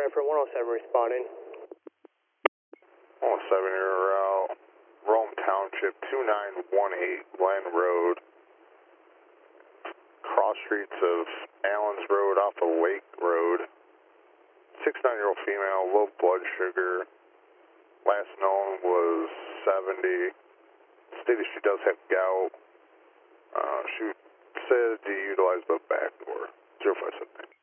for 107 responding. 107, you're out. Rome Township, 2918 Glen Road. Cross streets of Allens Road off of Lake Road. 69-year-old female, low blood sugar. Last known was 70. Stated she does have gout. She said to utilize the back door. 0579.